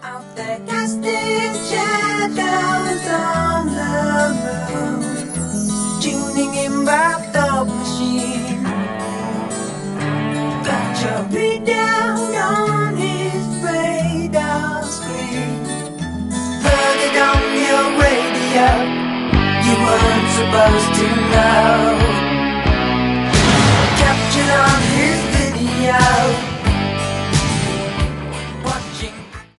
Out there casting shadows on the moon, tuning in by the machine. Got your beat down on his radar screen. Heard it on your radio. You weren't supposed to know.